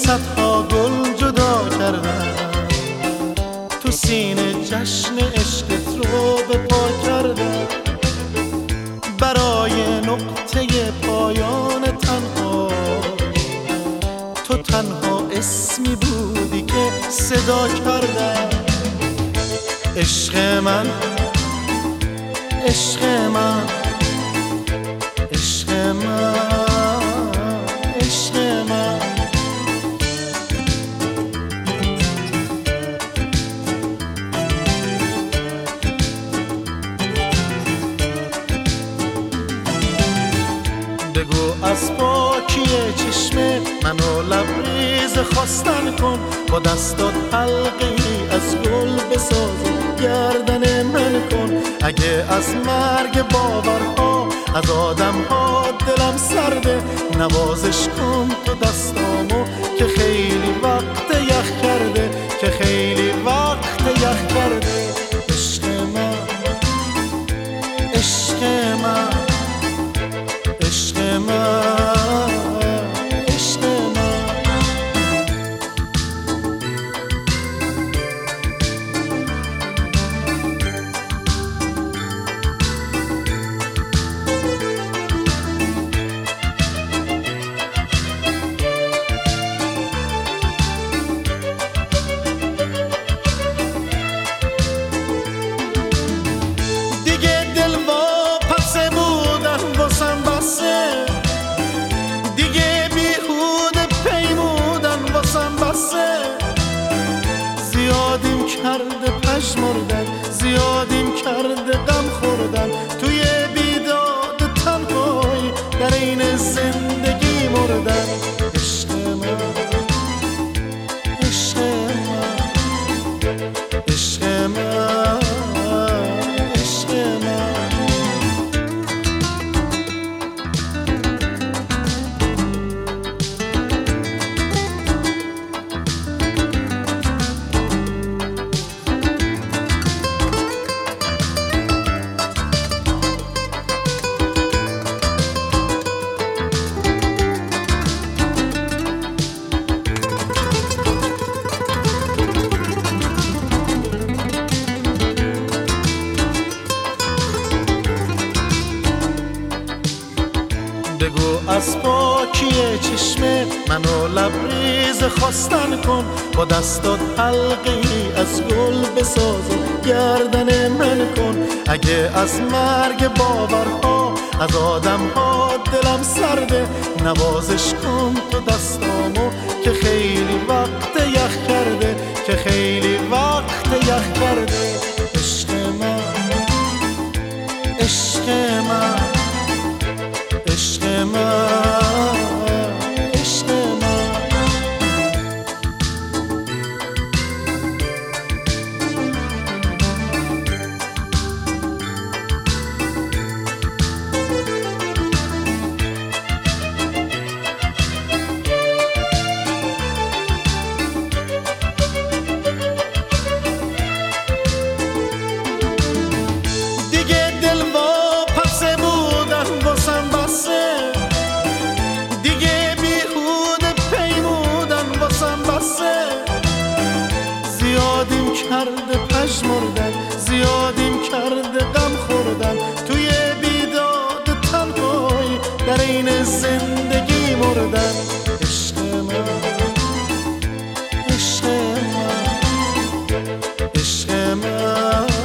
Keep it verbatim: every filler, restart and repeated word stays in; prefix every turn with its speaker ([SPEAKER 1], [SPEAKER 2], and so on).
[SPEAKER 1] صدها گل جدا کردم، تو سینه جشن عشقت رو به پا کردم. برای نقطه پایان تنها تو تنها اسمی بودی که صدا کردم. عشق من، عشق من، عشق من، عشق من. بگو از پاکی چشم منو لبریز خواستن کن، با دستات حلقه ای از گل بساز و گردن من کن. اگه از مرگ باورها از آدم ها دلم سرده، نوازش کن تو دستامو که خیلی وقت یخ کرده، که خیلی وقت یخ کرده. عشق من، عشق من، عشق من، عشق من. دیگه دل واپسه بودن واسم بسه، دیگه بیهوده پیمودن واسم بسه. زیادیم کرده پژمردن، زیادیم کرده غم خوردن، توی بیداد تنهایی در این زندگی مردن. عشق من، عشق من، عشق من، عشق من. بگو از پاکی چشم منو لبریز خواستن کن، با دستات حلقه ای از گل بساز و گردن من کن. اگه از مرگ باورها از آدم ها دلم سرده، نوازش کن تو دستامو که خیلی وقت یخ کرده، که خیلی وقت یخ کرده. عشق من، عشق من، عشق من، عشق من. دیگه دل واپسه بودن واسم بسه، دیگه بیهوده پیمودن واسم بسه. زیادیم کرده پژمردن، زیادیم کرده غم خوردن، توی بیداد تنهایی در این زندگی مردن. عشق من، عشق من، عشق من.